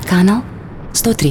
Kanal 103.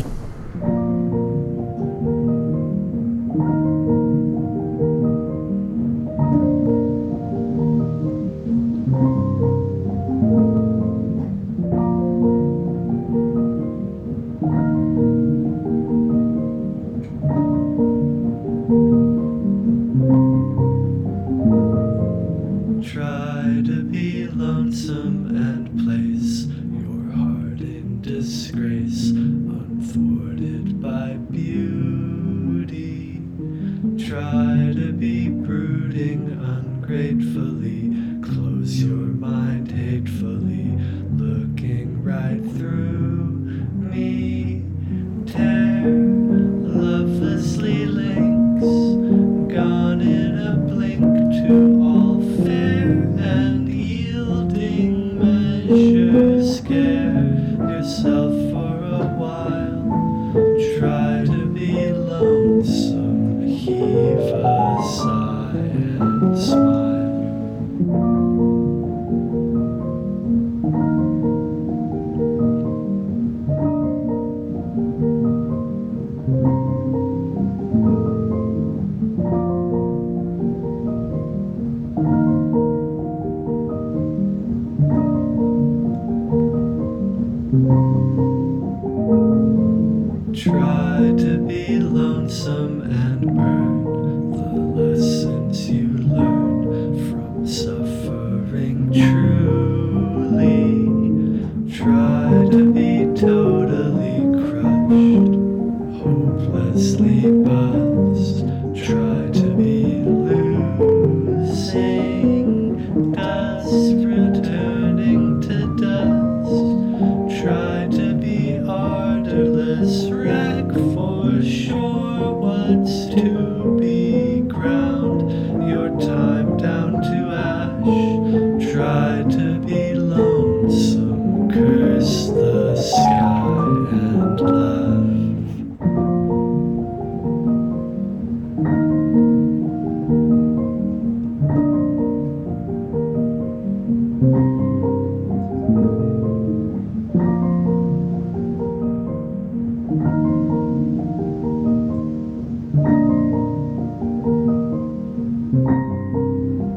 Try to be lonesome and place your heart in disgrace, unthwarted by beauty. Try to be brooding ungratefully, close your mind hatefully, looking right through me. Tear lovelessly links, gone in a blink to all fair and yielding measures. Scare yourself for a while, try to be lonesome, heave a sigh and smile. Try to be lonesome and burn the lessons you learned from suffering truly. Try to be totally